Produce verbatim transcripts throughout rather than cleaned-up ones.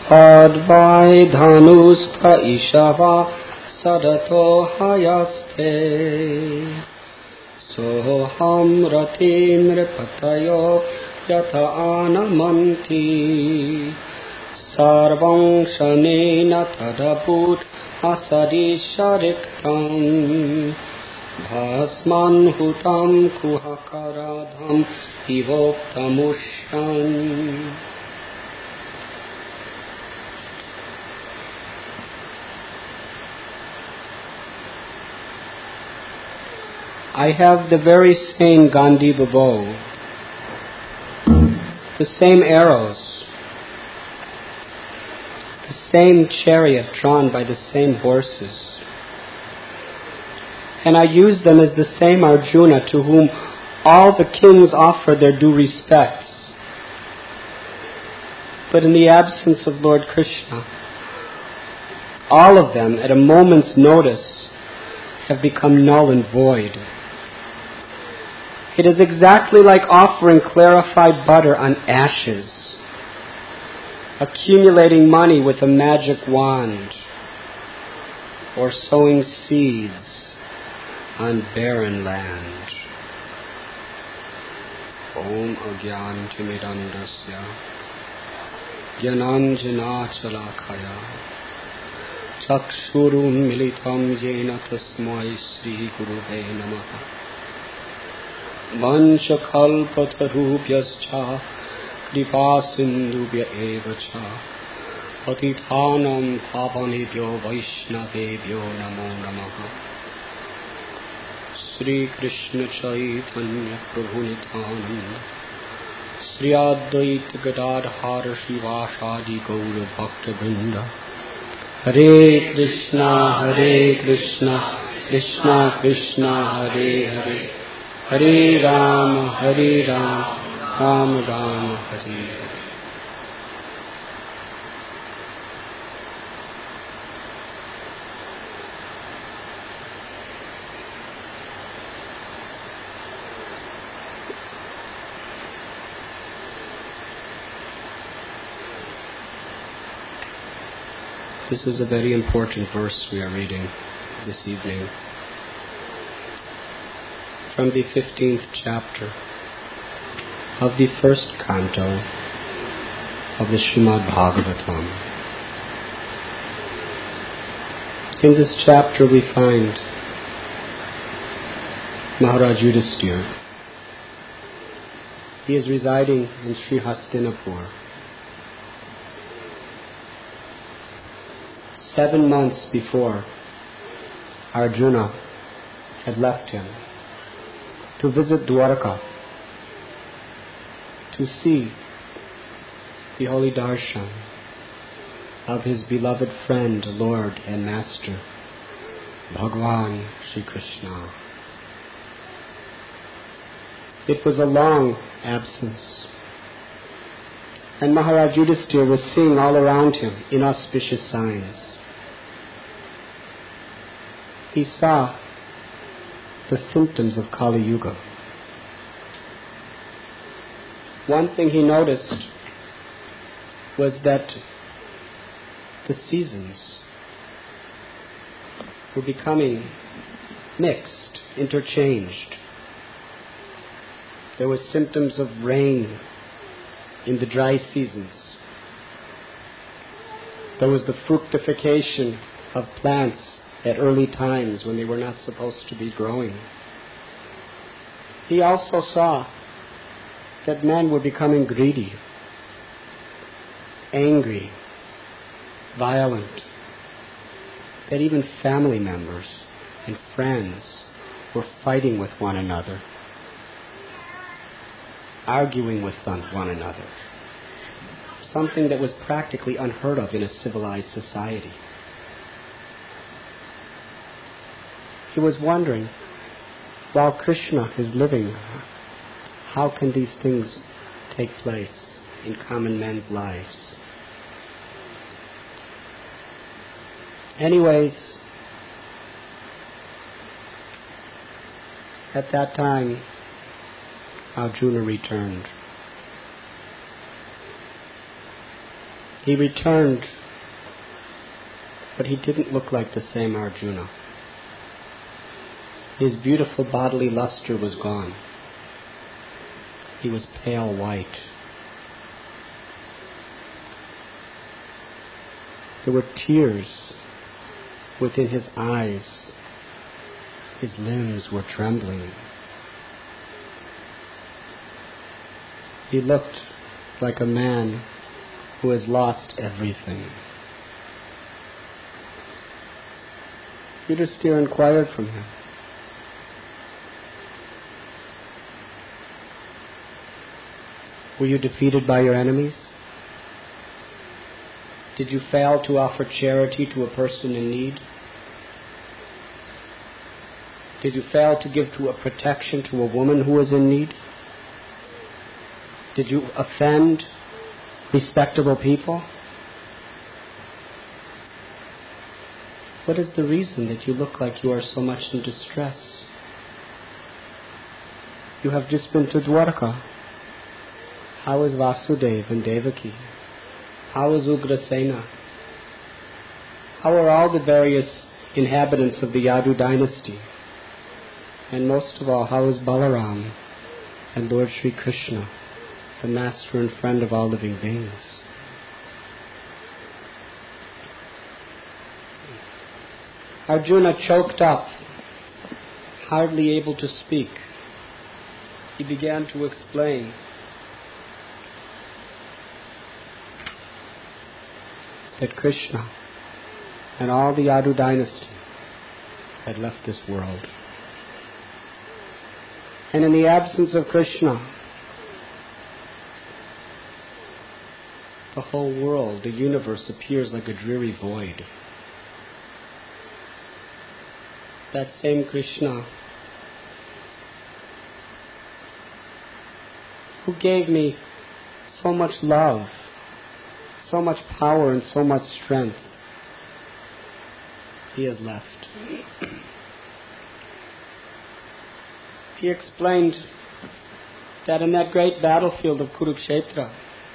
Advai dhanusta ishava sadato hayaste soham ratin repatayo yata anamanti sarvam shanena tadabhut asadi shariktam bhasman hutam kuhakaradham ivoktamushyan. I have the very same Gandiva bow, the same arrows, the same chariot drawn by the same horses, and I use them as the same Arjuna to whom all the kings offer their due respects. But in the absence of Lord Krishna, all of them at a moment's notice have become null and void. It is exactly like offering clarified butter on ashes, accumulating money with a magic wand, or sowing seeds on barren land. Om Agyantimidandasya Gyananjanachalakaya Chakshurun Militam Yena Tasmai Sri Gurave Namaha Vanchakalpatarubhyascha Kripasindubhya evacha Patithanam pavanebhyo Vaishnavebhyo namo namaha. Sri Krishna Chaitanya Prabhu Nityananda Sri Advaita Gadadhara Shivasadi Gaura Bhakta Vrinda. Hare Krishna Hare Krishna Krishna Krishna Hare Hare Hare Rama Hare Rama Rama Rama Hare Hare. This is a very important verse we are reading this evening from the fifteenth chapter of the first canto of the Srimad Bhagavatam. In this chapter we find Maharaj Yudhisthira. He is residing in Sri Hastinapur. Seven months before, Arjuna had left him to visit Dwarka, to see the holy darshan of his beloved friend, Lord and Master, Bhagavan Shri Krishna. It was a long absence, and Maharaj Yudhisthira was seeing all around him inauspicious signs. He saw the symptoms of Kali Yuga. One thing he noticed was that the seasons were becoming mixed, interchanged. There were symptoms of rain in the dry seasons. There was the fructification of plants at early times when they were not supposed to be growing. He also saw that men were becoming greedy, angry, violent, that even family members and friends were fighting with one another, arguing with one another, something that was practically unheard of in a civilized society. He was wondering, while Krishna is living, how can these things take place in common men's lives? Anyways, at that time, Arjuna returned. He returned, but he didn't look like the same Arjuna. His beautiful bodily luster was gone. He was pale white. There were tears within his eyes. His limbs were trembling. He looked like a man who has lost everything. Yudhisthira inquired from him, "Were you defeated by your enemies? Did you fail to offer charity to a person in need? Did you fail to give to a protection to a woman who was in need? Did you offend respectable people? What is the reason that you look like you are so much in distress? You have just been to Dwarka. How is Vasudeva and Devaki? How is Ugrasena? How are all the various inhabitants of the Yadu dynasty? And most of all, how is Balaram and Lord Sri Krishna, the master and friend of all living beings?" Arjuna choked up, hardly able to speak. He began to explain that Krishna and all the Yadu dynasty had left this world. And in the absence of Krishna, the whole world, the universe, appears like a dreary void. That same Krishna who gave me so much love, so much power and so much strength, he has left. He explained that in that great battlefield of Kurukshetra,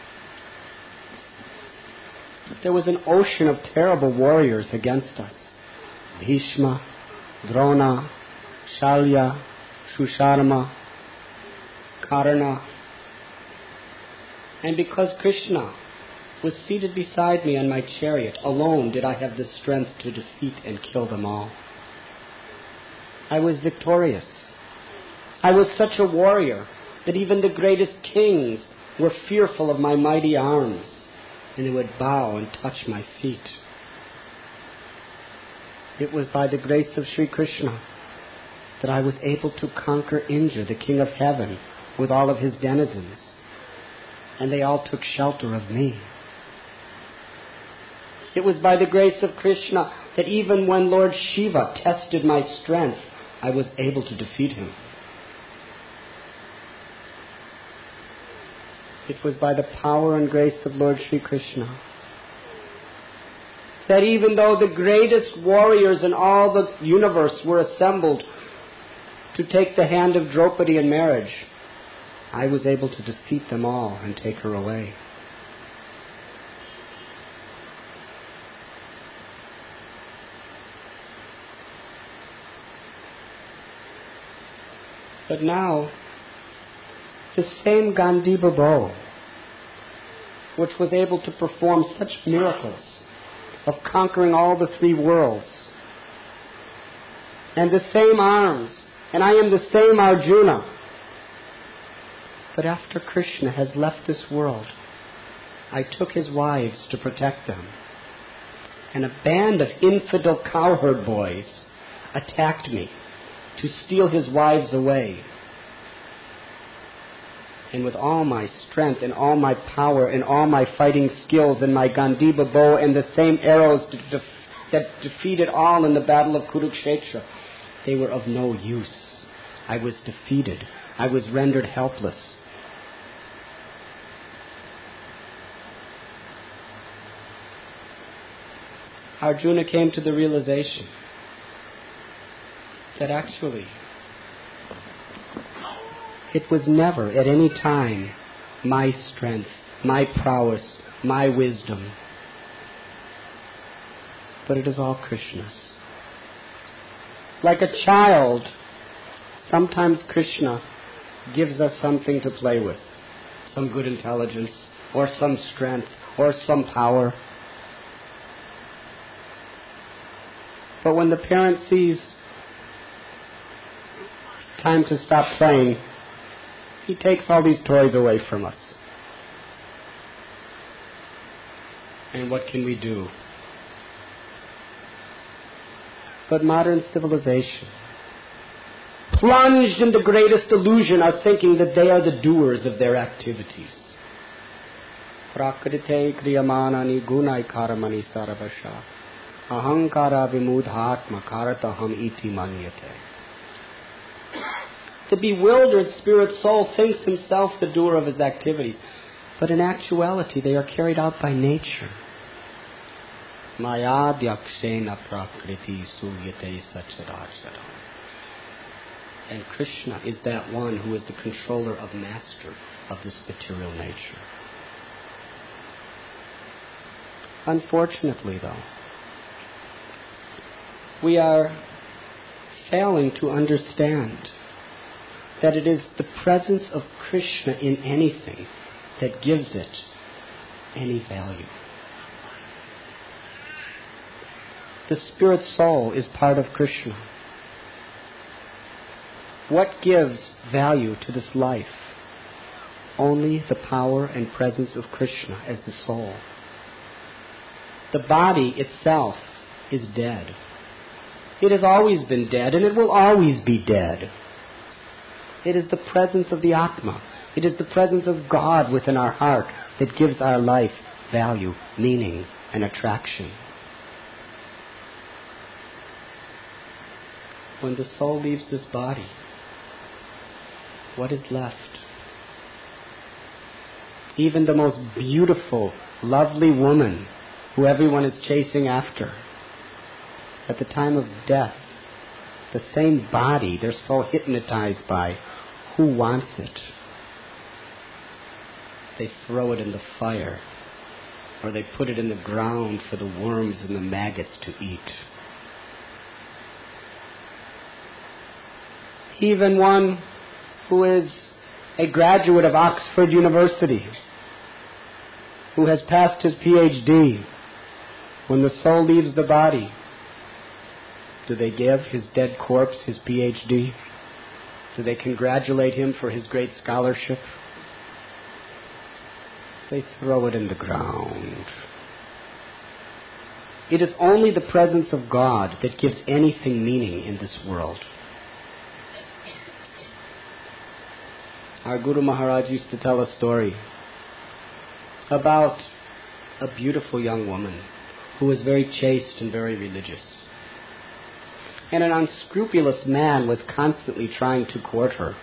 there was an ocean of terrible warriors against us. Bhishma, Drona, Shalya, Shusharma, Karna. And because Krishna was seated beside me on my chariot, alone did I have the strength to defeat and kill them all. I was victorious. I was such a warrior that even the greatest kings were fearful of my mighty arms, and they would bow and touch my feet. It was by the grace of Sri Krishna that I was able to conquer Indra, the king of heaven, with all of his denizens, and they all took shelter of me. It was by the grace of Krishna that even when Lord Shiva tested my strength, I was able to defeat him. It was by the power and grace of Lord Sri Krishna that even though the greatest warriors in all the universe were assembled to take the hand of Draupadi in marriage, I was able to defeat them all and take her away. But now, the same Gandiva bow, which was able to perform such miracles of conquering all the three worlds, and the same arms, and I am the same Arjuna. But after Krishna has left this world, I took his wives to protect them, and a band of infidel cowherd boys attacked me to steal his wives away. And with all my strength and all my power and all my fighting skills and my Gandiva bow and the same arrows to def- that defeated all in the battle of Kurukshetra, they were of no use. I was defeated. I was rendered helpless. Arjuna came to the realization that actually it was never at any time my strength, my prowess, my wisdom, but it is all Krishna's. Like a child, sometimes Krishna gives us something to play with, some good intelligence, or some strength, or some power. But when the parent sees time to stop playing, he takes all these toys away from us. And what can we do? But modern civilization, plunged in the greatest illusion, are thinking that they are the doers of their activities. Prakrite kriyamanani gunai karamani sarvasha ahankara vimudhatma karataham iti manyate. The bewildered spirit soul thinks himself the doer of his activity, but in actuality they are carried out by nature. Maya dyakshena prakriti suyate sacharacharam. And Krishna is that one who is the controller of master of this material nature. Unfortunately, though, we are failing to understand that it is the presence of Krishna in anything that gives it any value. The spirit soul is part of Krishna. What gives value to this life? Only the power and presence of Krishna as the soul. The body itself is dead. It has always been dead, and it will always be dead. It is the presence of the Atma. It is the presence of God within our heart that gives our life value, meaning, and attraction. When the soul leaves this body, what is left? Even the most beautiful, lovely woman who everyone is chasing after, at the time of death, the same body they're so hypnotized by, who wants it? They throw it in the fire, or they put it in the ground for the worms and the maggots to eat. Even one who is a graduate of Oxford University, who has passed his P H D, when the soul leaves the body, do they give his dead corpse his P H D? Do they congratulate him for his great scholarship? They throw it in the ground. It is only the presence of God that gives anything meaning in this world. Our Guru Maharaj used to tell a story about a beautiful young woman who was very chaste and very religious. And an unscrupulous man was constantly trying to court her.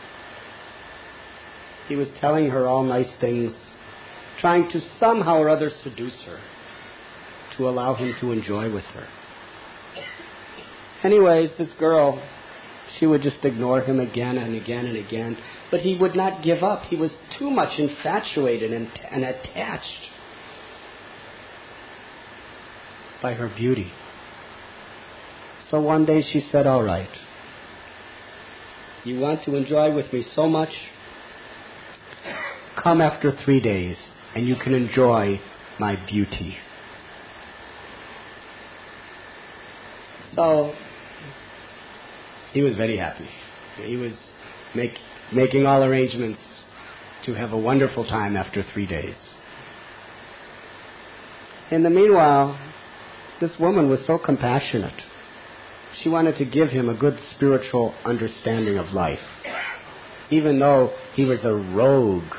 He was telling her all nice things, trying to somehow or other seduce her, to allow him to enjoy with her. Anyways, this girl, she would just ignore him again and again and again, but he would not give up. He was too much infatuated and, and attached by her beauty. So one day she said, all right, you want to enjoy with me so much? Come after three days and you can enjoy my beauty. So he was very happy. He was make, making all arrangements to have a wonderful time after three days. In the meanwhile, this woman was so compassionate. She wanted to give him a good spiritual understanding of life, even though he was a rogue.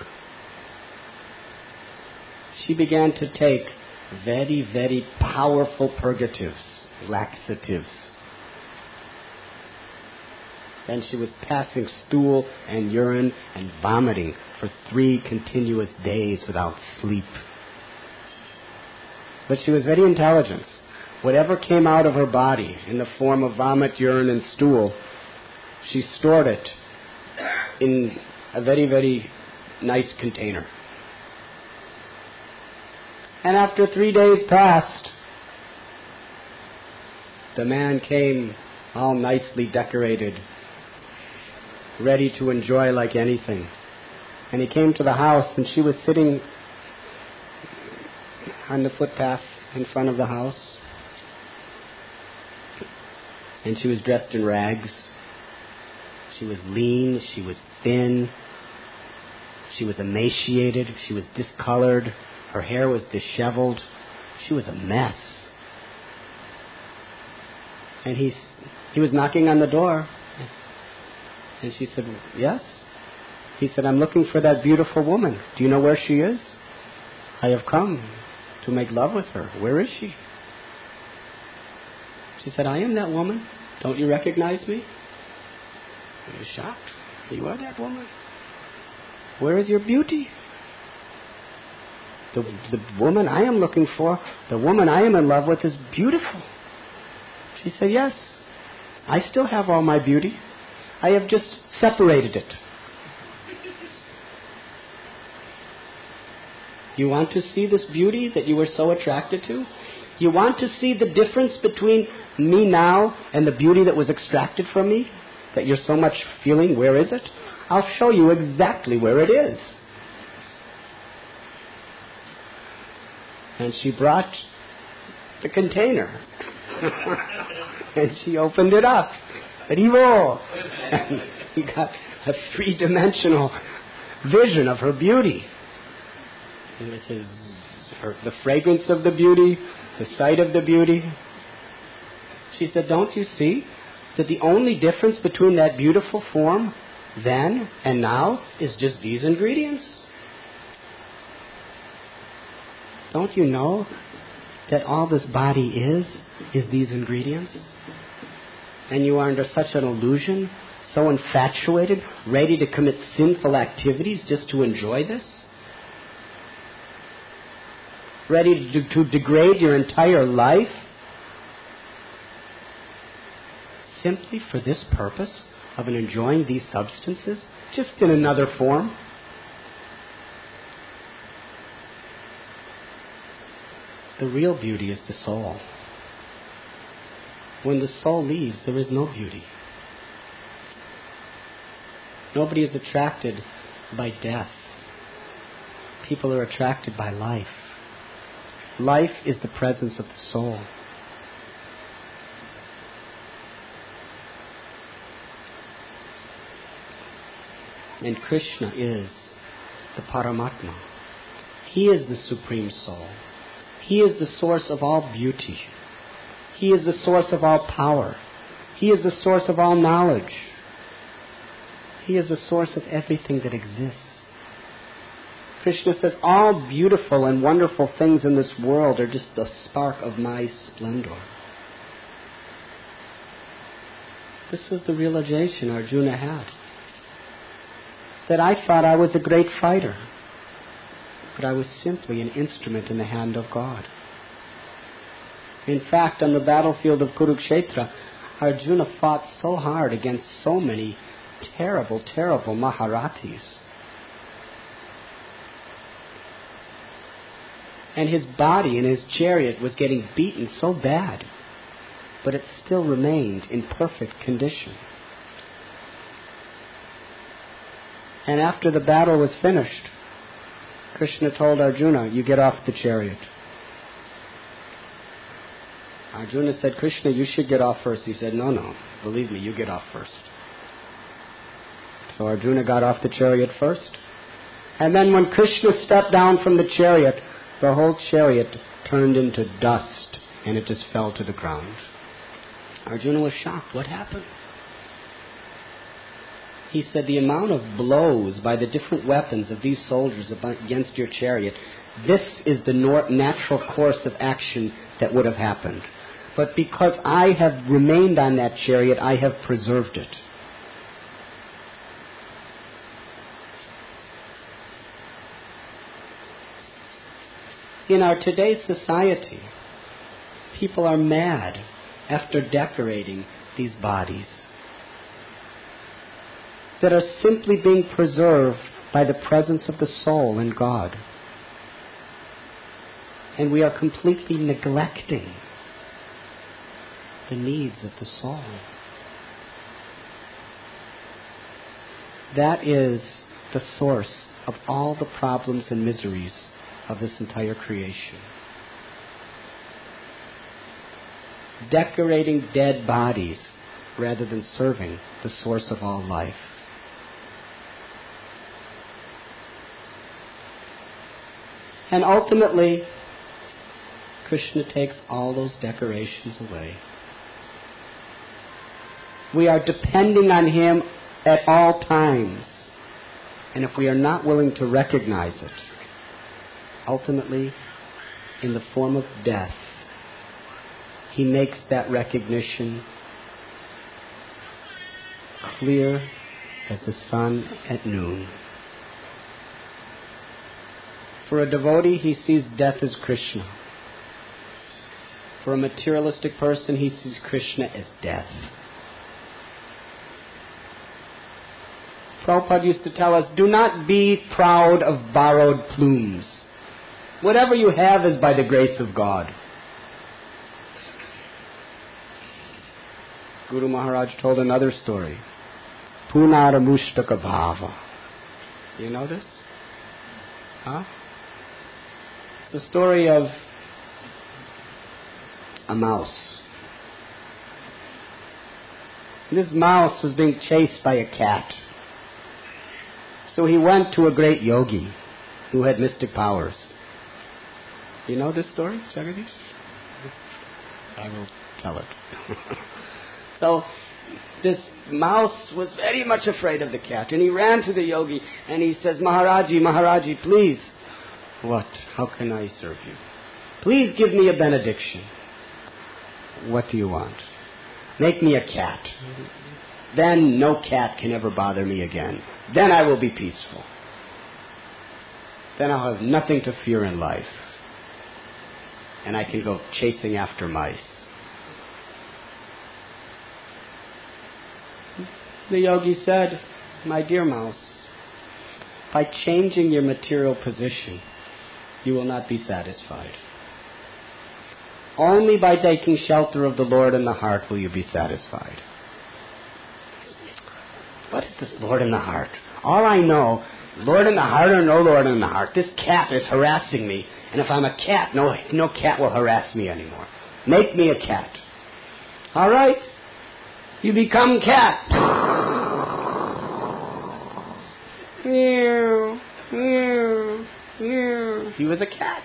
She began to take very, very powerful purgatives, laxatives. And she was passing stool and urine and vomiting for three continuous days without sleep. But she was very intelligent. Whatever came out of her body in the form of vomit, urine, and stool, she stored it in a very, very nice container. And after three days passed, the man came all nicely decorated, ready to enjoy like anything. And he came to the house, and she was sitting on the footpath in front of the house. And she was dressed in rags. She was lean, she was thin, she was emaciated, she was discolored, her hair was disheveled, she was a mess. And he, he was knocking on the door. And she said, yes? He said, I'm looking for that beautiful woman. Do you know where she is? I have come to make love with her. Where is she? She said, I am that woman. Don't you recognize me? He was shocked. You are that woman. Where is your beauty? The, the woman I am looking for, the woman I am in love with is beautiful. She said, yes, I still have all my beauty. I have just separated it. You want to see this beauty that you were so attracted to? You want to see the difference between me now and the beauty that was extracted from me, that you're so much feeling? Where is it? I'll show you exactly where it is. And she brought the container. And she opened it up. Haribo! And he got a three-dimensional vision of her beauty. And with his, her, the fragrance of the beauty, the sight of the beauty. She said, don't you see that the only difference between that beautiful form then and now is just these ingredients? Don't you know that all this body is, is these ingredients? And you are under such an illusion, so infatuated, ready to commit sinful activities just to enjoy this? Ready to, to degrade your entire life simply for this purpose of enjoying these substances, just in another form? The real beauty is the soul. When the soul leaves, there is no beauty. Nobody is attracted by death. People are attracted by life. Life is the presence of the soul. And Krishna is the Paramatma. He is the Supreme Soul. He is the source of all beauty. He is the source of all power. He is the source of all knowledge. He is the source of everything that exists. Krishna says, all beautiful and wonderful things in this world are just the spark of my splendor. This was the realization Arjuna had. That I thought I was a great fighter, but I was simply an instrument in the hand of God. In fact, on the battlefield of Kurukshetra, Arjuna fought so hard against so many terrible, terrible Maharathis. And his body and his chariot was getting beaten so bad, but it still remained in perfect condition. And after the battle was finished, Krishna told Arjuna, you get off the chariot. Arjuna said, Krishna, you should get off first. He said, no, no, believe me, you get off first. So Arjuna got off the chariot first. And then when Krishna stepped down from the chariot, the whole chariot turned into dust and it just fell to the ground. Arjuna was shocked. What happened? He said, the amount of blows by the different weapons of these soldiers against your chariot, this is the natural course of action that would have happened. But because I have remained on that chariot, I have preserved it. In our today's society, people are mad after decorating these bodies that are simply being preserved by the presence of the soul in God. And we are completely neglecting the needs of the soul. That is the source of all the problems and miseries of this entire creation. Decorating dead bodies rather than serving the source of all life. And ultimately, Krishna takes all those decorations away. We are depending on Him at all times. And if we are not willing to recognize it, ultimately, in the form of death, He makes that recognition clear as the sun at noon. For a devotee, he sees death as Krishna. For a materialistic person, he sees Krishna as death. Prabhupada used to tell us, do not be proud of borrowed plumes. Whatever you have is by the grace of God. Guru Maharaj told another story. Punara Mushtaka Bhava. You know this? Huh? It's the story of a mouse. This mouse was being chased by a cat. So he went to a great yogi who had mystic powers. You know this story, Jagadish? I will tell it. So this mouse was very much afraid of the cat, and he ran to the yogi and he says, Maharaji, Maharaji, please. What? How can I serve you? Please give me a benediction. What do you want? Make me a cat. Then no cat can ever bother me again. Then I will be peaceful. Then I'll have nothing to fear in life. And I can go chasing after mice. The yogi said, my dear mouse, by changing your material position, you will not be satisfied. Only by taking shelter of the Lord in the heart will you be satisfied. What is this Lord in the heart? All I know, Lord in the heart or no Lord in the heart, this cat is harassing me. And if I'm a cat, no, no cat will harass me anymore. Make me a cat. All right? You become cat. Meow, meow, meow. He was a cat.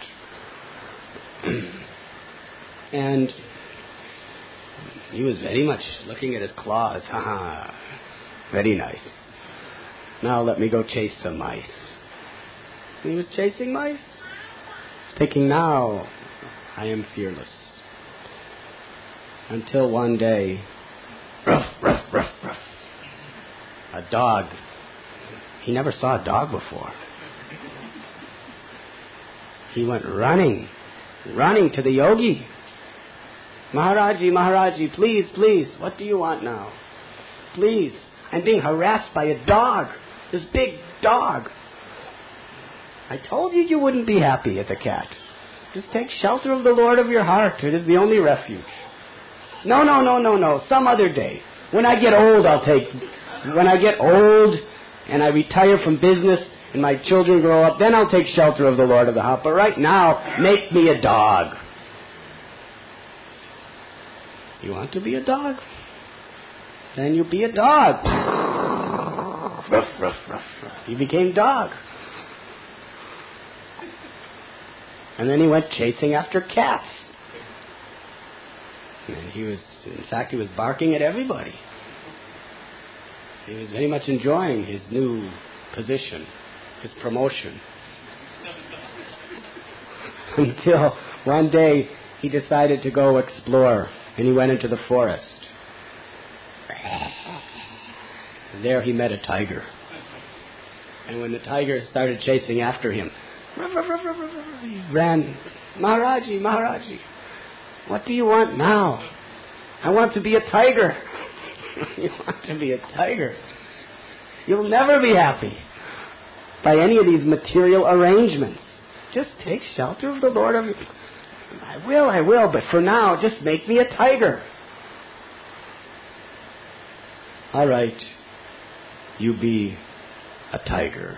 And he was very much looking at his claws. Ha ha. Very nice. Now let me go chase some mice. And he was chasing mice, thinking, now I am fearless. Until one day, ruff, ruff, ruff, ruff, a dog. He never saw a dog before. He went running, running to the yogi. Maharaji, Maharaji, please, please, what do you want now? Please, I'm being harassed by a dog, this big dog. I told you you wouldn't be happy as a cat. Just take shelter of the Lord of your heart. It is the only refuge. No, no, no, no, no. Some other day. When I get old, I'll take... When I get old and I retire from business and my children grow up, then I'll take shelter of the Lord of the heart. But right now, make me a dog. You want to be a dog? Then you be a dog. Ruff, ruff, ruff, ruff. He became dog. And then he went chasing after cats. And he was, in fact, he was barking at everybody. He was very much enjoying his new position, his promotion. Until one day he decided to go explore, and he went into the forest. And there he met a tiger. And when the tiger started chasing after him, he ran, Maharaji, Maharaji, what do you want now? I want to be a tiger. You want to be a tiger? You'll never be happy by any of these material arrangements. Just take shelter of the Lord of... I will, I will, but for now, just make me a tiger. All right, you be a tiger.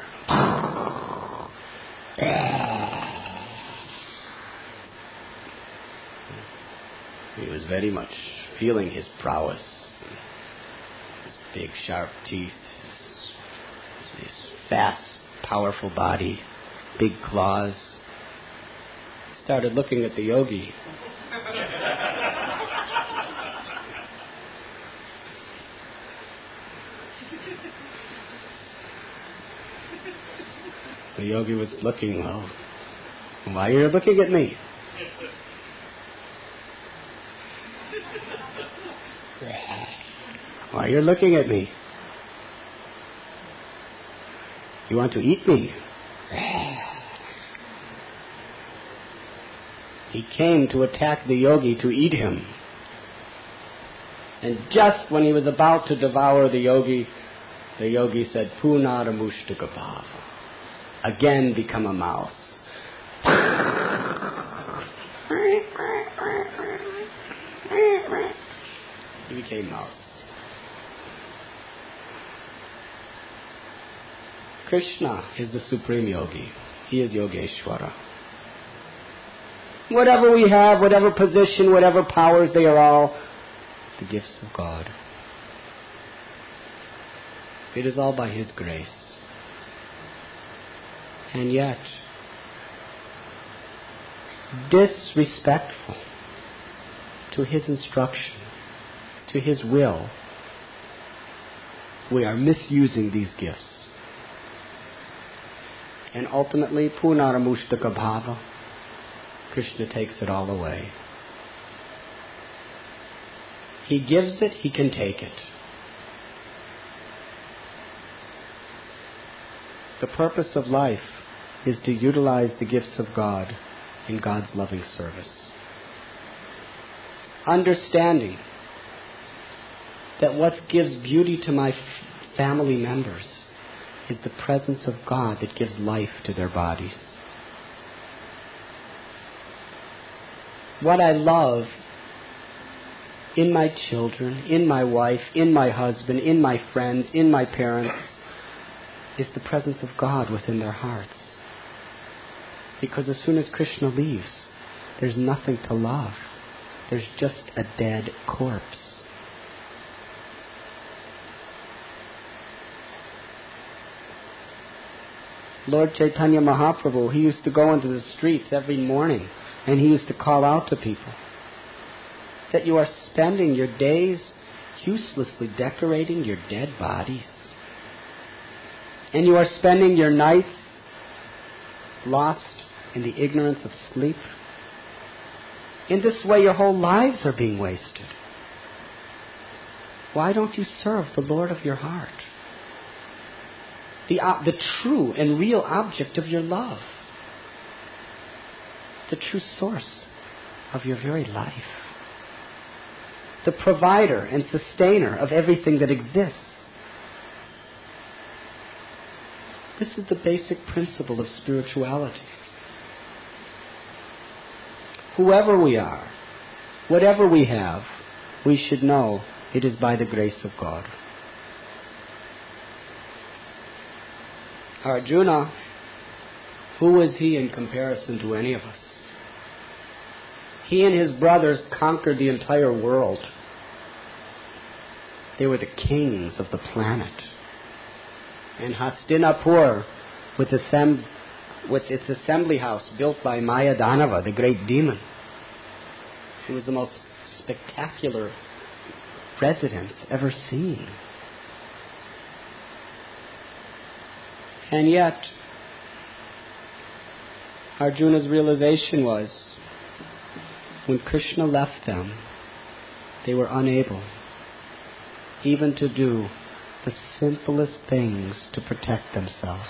He was very much feeling his prowess. His big, sharp teeth. His fast, powerful body. Big claws. Started looking at the yogi. The yogi was looking, well, why are you looking at me? Why are you looking at me? You want to eat me? He came to attack the yogi to eat him. And just when he was about to devour the yogi, the yogi said, Punaramushtaka. Again become a mouse. He became mouse. Krishna is the supreme yogi. He is Yogeshwara. Whatever we have, whatever position, whatever powers, they are all the gifts of God. It is all by His grace. And yet, disrespectful to His instruction, to His will, we are misusing these gifts. And ultimately, Punaramushtaka Bhava, Krishna takes it all away. He gives it, He can take it. The purpose of life is to utilize the gifts of God in God's loving service. Understanding that what gives beauty to my f- family members is the presence of God that gives life to their bodies. What I love in my children, in my wife, in my husband, in my friends, in my parents, is the presence of God within their hearts. Because as soon as Krishna leaves, there's nothing to love. There's just a dead corpse. Lord Chaitanya Mahaprabhu, he used to go into the streets every morning and he used to call out to people that you are spending your days uselessly decorating your dead bodies. And you are spending your nights lost in the ignorance of sleep. In this way, your whole lives are being wasted. Why don't you serve the Lord of your heart? The, uh, the true and real object of your love. The true source of your very life. The provider and sustainer of everything that exists. This is the basic principle of spirituality. Whoever we are, whatever we have, we should know it is by the grace of God. Arjuna, who was he in comparison to any of us? He and his brothers conquered the entire world. They were the kings of the planet. And Hastinapur, with, assemb- with its assembly house built by Mayadanava, the great demon, it was the most spectacular residence ever seen. And yet, Arjuna's realization was, when Krishna left them, they were unable even to do the simplest things to protect themselves.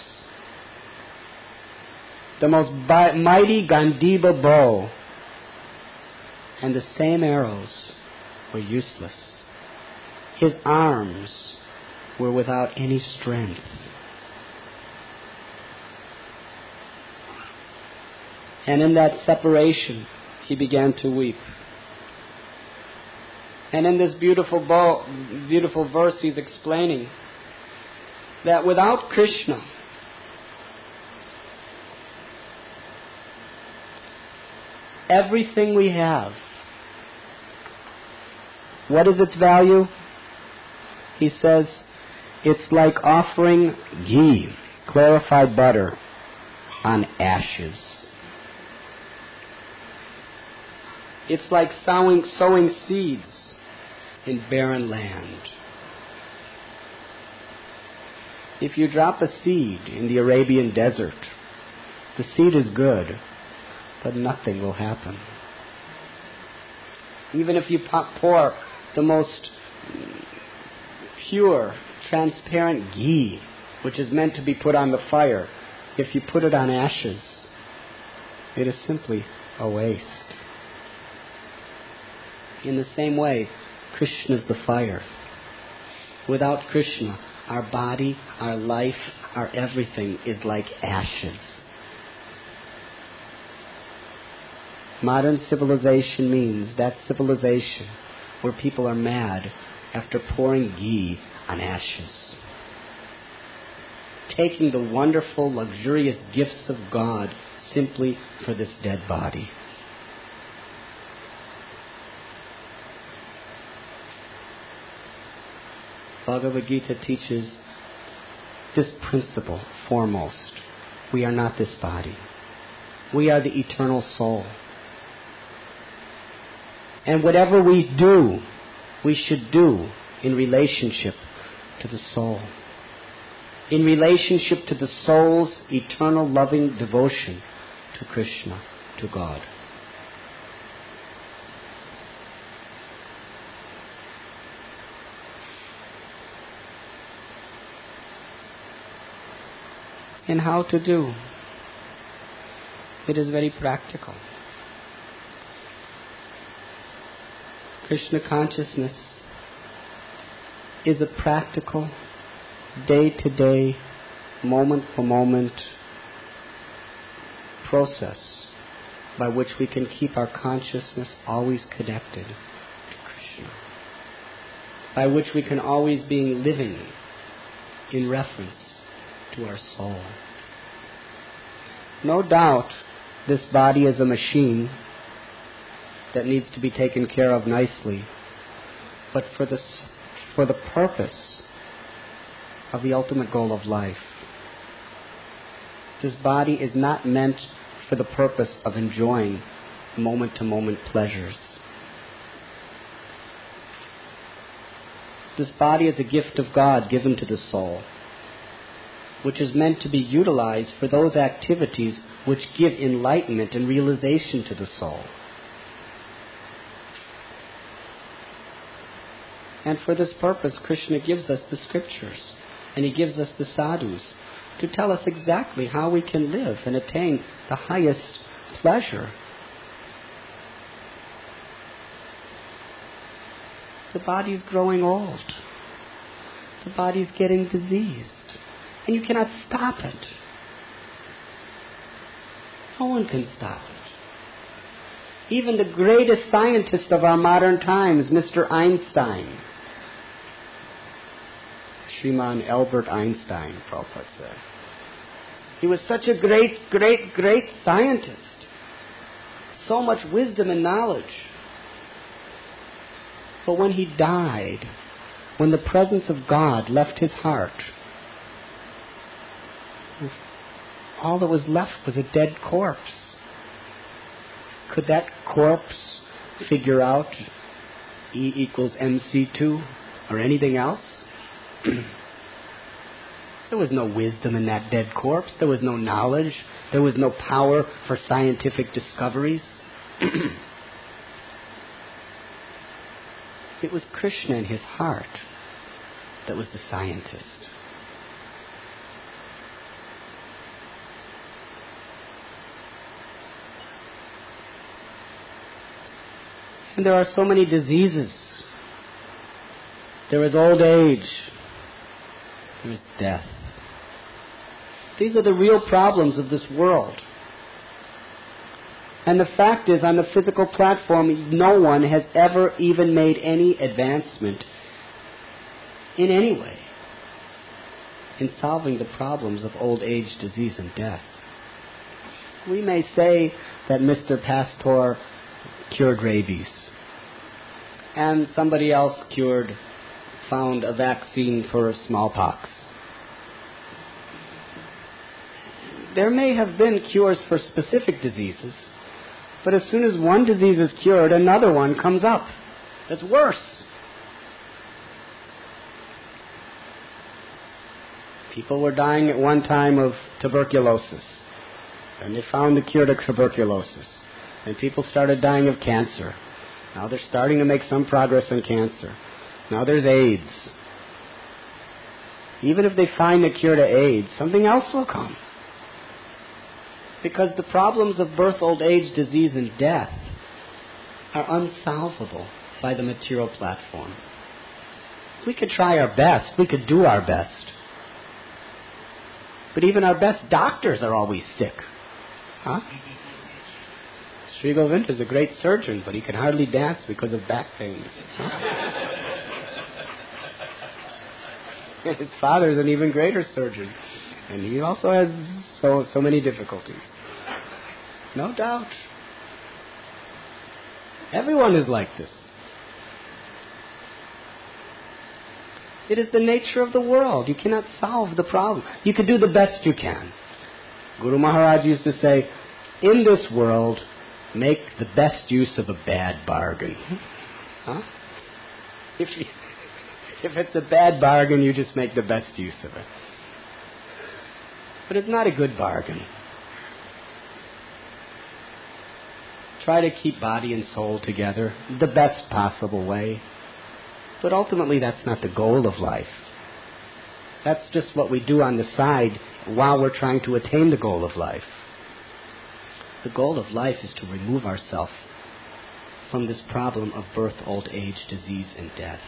The most bi- mighty Gandiva bow and the same arrows were useless. His arms were without any strength. And in that separation, he began to weep. And in this beautiful bo- beautiful verse he's explaining that without Krishna, everything we have, what is its value? He says, it's like offering ghee, clarified butter, on ashes. It's like sowing, sowing seeds in barren land. If you drop a seed in the Arabian desert, the seed is good, but nothing will happen. Even if you pour the most pure, transparent ghee, which is meant to be put on the fire, if you put it on ashes, it is simply a waste. In the same way, Krishna is the fire. Without Krishna, our body, our life, our everything is like ashes. Modern civilization means that civilization where people are mad after pouring ghee on ashes. Taking the wonderful, luxurious gifts of God simply for this dead body. Bhagavad Gita teaches this principle foremost. We are not this body. We are the eternal soul. And whatever we do, we should do in relationship to the soul. In relationship to the soul's eternal loving devotion to Krishna, to God. And how to do? It is very practical. Krishna consciousness is a practical, day-to-day, moment-for-moment process by which we can keep our consciousness always connected to Krishna. By which we can always be living in reference to our soul. No doubt, this body is a machine that needs to be taken care of nicely, but for the, for the purpose of the ultimate goal of life. This body is not meant for the purpose of enjoying moment-to-moment pleasures. This body is a gift of God given to the soul, which is meant to be utilized for those activities which give enlightenment and realization to the soul. And for this purpose, Krishna gives us the scriptures, and he gives us the sadhus to tell us exactly how we can live and attain the highest pleasure. The body is growing old. The body is getting diseased. And you cannot stop it. No one can stop it. Even the greatest scientist of our modern times, Mister Einstein, Shriman Albert Einstein, Prabhupada said. He was such a great, great, great scientist. So much wisdom and knowledge. But when he died, when the presence of God left his heart, all that was left was a dead corpse. Could that corpse figure out E equals M C two or anything else? There was no wisdom in that dead corpse. There was no knowledge. There was no power for scientific discoveries. It was Krishna in his heart that was the scientist. And there are so many diseases. There is old age. There is death. These are the real problems of this world. And the fact is, on the physical platform, no one has ever even made any advancement in any way in solving the problems of old age, disease, and death. We may say that Mister Pasteur cured rabies, and somebody else cured, found a vaccine for smallpox. There may have been cures for specific diseases, but as soon as one disease is cured, another one comes up that's worse. People were dying at one time of tuberculosis, and they found the cure to tuberculosis. And people started dying of cancer. Now they're starting to make some progress in cancer. Now there's AIDS. Even if they find the cure to AIDS, something else will come. Because the problems of birth, old age, disease, and death are unsolvable by the material platform. We could try our best. We could do our best. But even our best doctors are always sick. Huh? Sri Govinda is a great surgeon, but he can hardly dance because of back pains. Huh? His father is an even greater surgeon, and he also has so, so many difficulties. No doubt. Everyone is like this. It is the nature of the world. You cannot solve the problem. You can do the best you can. Guru Maharaj used to say, in this world, make the best use of a bad bargain. Huh? If, you, if it's a bad bargain, you just make the best use of it. But it's not a good bargain. Try to keep body and soul together the best possible way. But ultimately, that's not the goal of life. That's just what we do on the side while we're trying to attain the goal of life. The goal of life is to remove ourselves from this problem of birth, old age, disease, and death.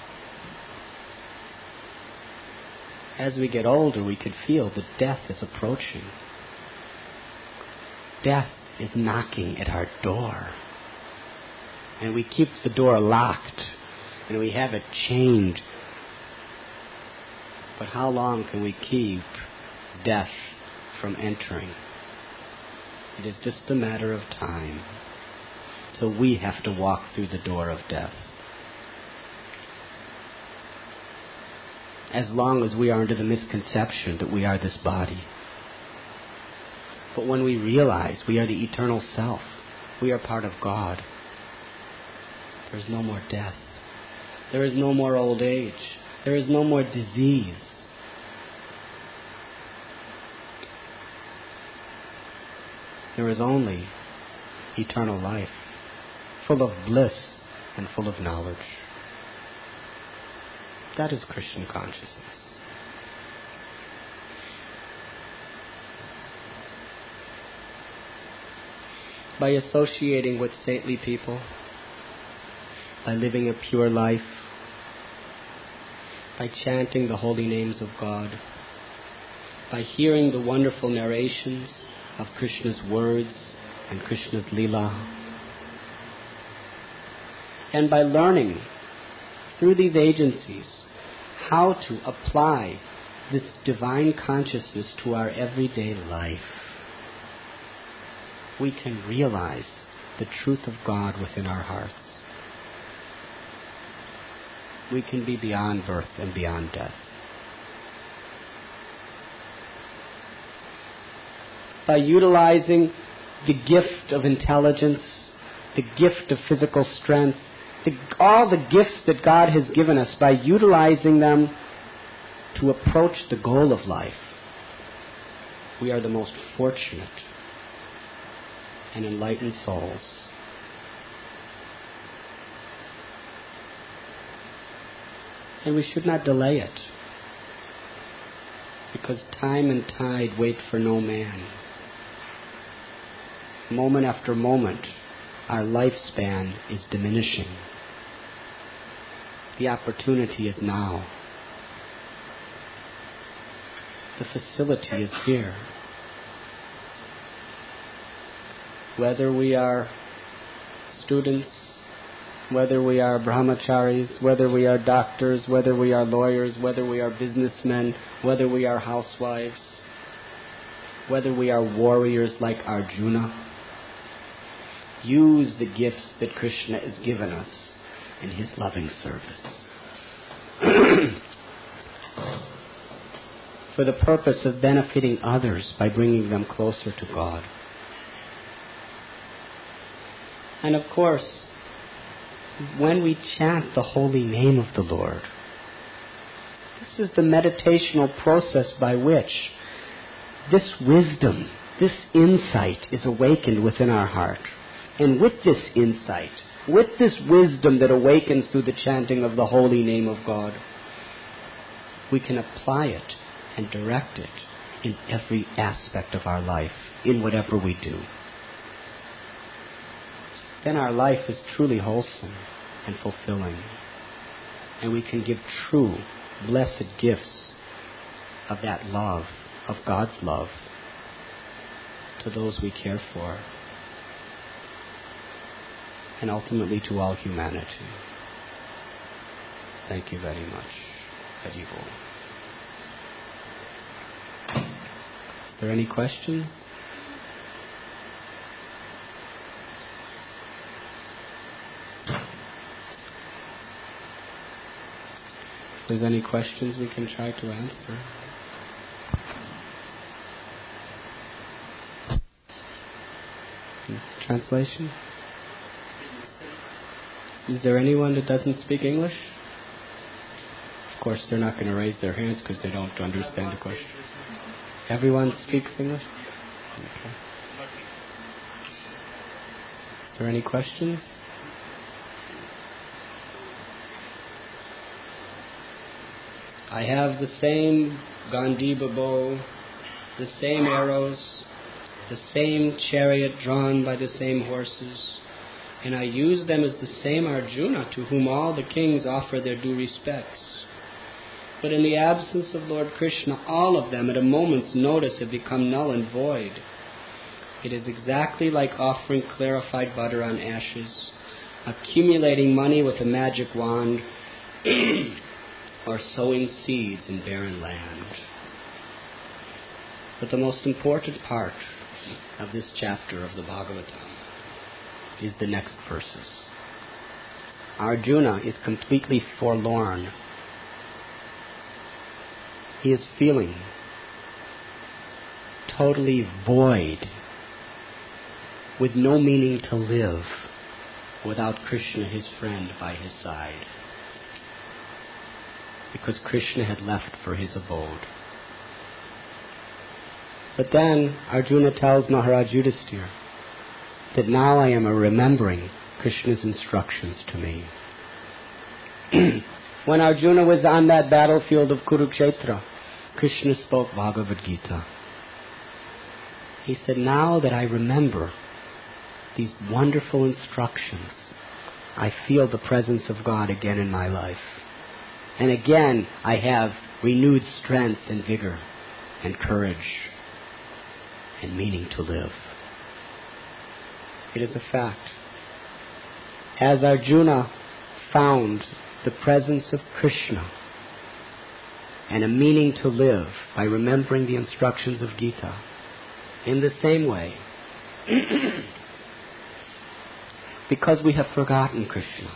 As we get older, we could feel that death is approaching. Death is knocking at our door. And we keep the door locked. And we have it chained. But how long can we keep death from entering? It is just a matter of time. So we have to walk through the door of death. As long as we are under the misconception that we are this body. But when we realize we are the eternal self, we are part of God, there is no more death. There is no more old age. There is no more disease. There is only eternal life, full of bliss and full of knowledge. That is Christian consciousness. By associating with saintly people, by living a pure life, by chanting the holy names of God, by hearing the wonderful narrations of Krishna's words and Krishna's Leela, and by learning through these agencies how to apply this divine consciousness to our everyday life, we can realize the truth of God within our hearts. We can be beyond birth and beyond death. By utilizing the gift of intelligence, the gift of physical strength, the, all the gifts that God has given us, by utilizing them to approach the goal of life, we are the most fortunate and enlightened souls. And we should not delay it, because time and tide wait for no man. Moment after moment, our lifespan is diminishing. The opportunity is now. The facility is here. whether we are students, whether we are brahmacharis, whether we are doctors, whether we are lawyers, whether we are businessmen, whether we are housewives, whether we are warriors like Arjuna, use the gifts that Krishna has given us in his loving service for the purpose of benefiting others by bringing them closer to God. And of course, when we chant the holy name of the Lord, this is the meditational process by which this wisdom, this insight is awakened within our heart. And with this insight, with this wisdom that awakens through the chanting of the holy name of God, we can apply it and direct it in every aspect of our life, in whatever we do. Then our life is truly wholesome and fulfilling, and we can give true, blessed gifts of that love, of God's love, to those we care for, and ultimately to all humanity. Thank you very much. Hari Bol. Are there any questions? If there's any questions, we can try to answer. Translation? Is there anyone that doesn't speak English? Of course, they're not going to raise their hands because they don't understand the question. Everyone speaks English? Okay. Is there any questions? I have the same Gandiva bow, the same arrows, the same chariot drawn by the same horses, and I use them as the same Arjuna to whom all the kings offer their due respects. But in the absence of Lord Krishna, all of them at a moment's notice have become null and void. It is exactly like offering clarified butter on ashes, accumulating money with a magic wand, or sowing seeds in barren land. But the most important part of this chapter of the Bhagavatam is the next verses. Arjuna is completely forlorn. He is feeling totally void, with no meaning to live without Krishna, his friend, by his side, because Krishna had left for his abode. But then Arjuna tells Maharaj Yudhisthira that now I am remembering Krishna's instructions to me. When Arjuna was on that battlefield of Kurukshetra, Krishna spoke Bhagavad Gita. He said, now that I remember these wonderful instructions, I feel the presence of God again in my life. And again, I have renewed strength and vigor and courage and meaning to live. It is a fact. As Arjuna found the presence of Krishna and a meaning to live by remembering the instructions of Gita, in the same way, because we have forgotten Krishna,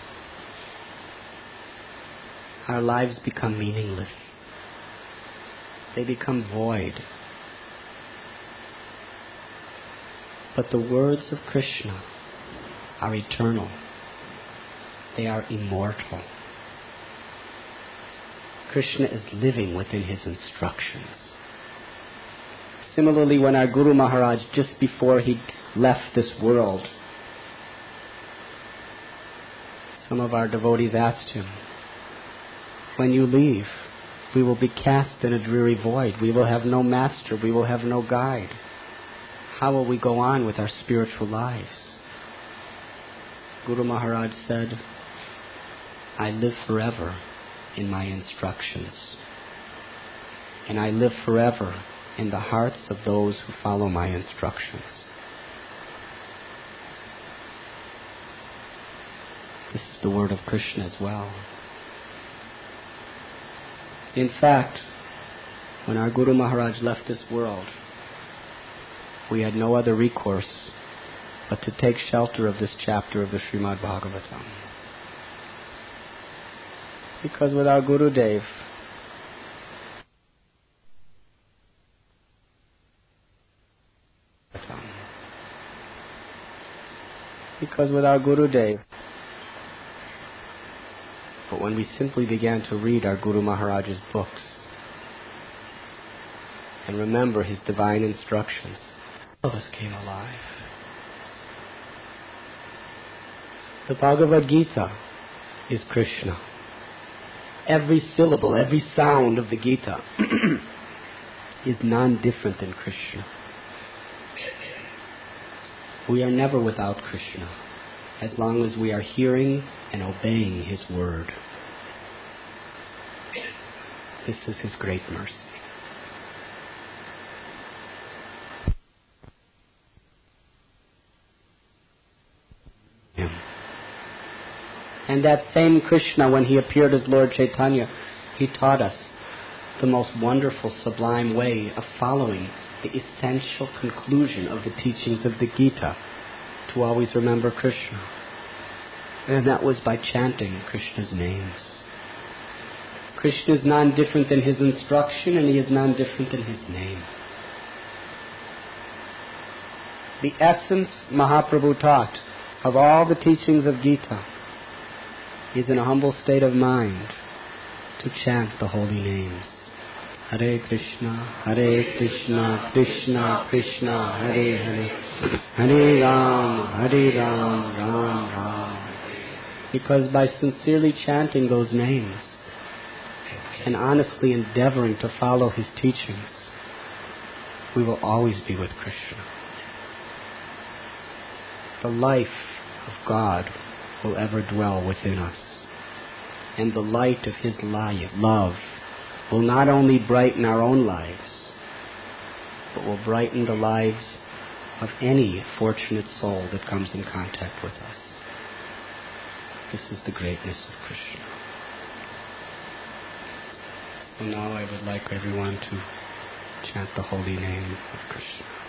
our lives become meaningless. They become void. But the words of Krishna are eternal. They are immortal. Krishna is living within his instructions. Similarly, when our Guru Maharaj, just before he left this world, some of our devotees asked him, when you leave, we will be cast in a dreary void. We will have no master. We will have no guide. How will we go on with our spiritual lives? Guru Maharaj said, I live forever in my instructions, and I live forever in the hearts of those who follow my instructions. the word of Krishna as well. In fact, when our Guru Maharaj left this world, we had no other recourse but to take shelter of this chapter of the Srimad Bhagavatam. Because without Guru Dev, because without Guru Dev, but when we simply began to read our Guru Maharaj's books and remember his divine instructions, all of us came alive. The Bhagavad Gita is Krishna. Every syllable, every sound of the Gita is non-different than Krishna. We are never without Krishna as long as we are hearing and obeying his word. This is his great mercy. And that same Krishna, when he appeared as Lord Chaitanya, he taught us the most wonderful, sublime way of following the essential conclusion of the teachings of the Gita, to always remember Krishna. And that was by chanting Krishna's names. Krishna is non-different than his instruction, and he is non-different than his name. The essence, Mahaprabhu taught, of all the teachings of Gita is in a humble state of mind to chant the holy names. Hare Krishna, Hare Krishna, Krishna Krishna, Hare Hare, Hare Ram, Hare Ram, Ram Ram. Because by sincerely chanting those names and honestly endeavoring to follow his teachings, we will always be with Krishna. The life of God will ever dwell within us, and the light of his light, love will not only brighten our own lives, but will brighten the lives of any fortunate soul that comes in contact with us. This is the greatness of Krishna. So now I would like everyone to chant the holy name of Krishna.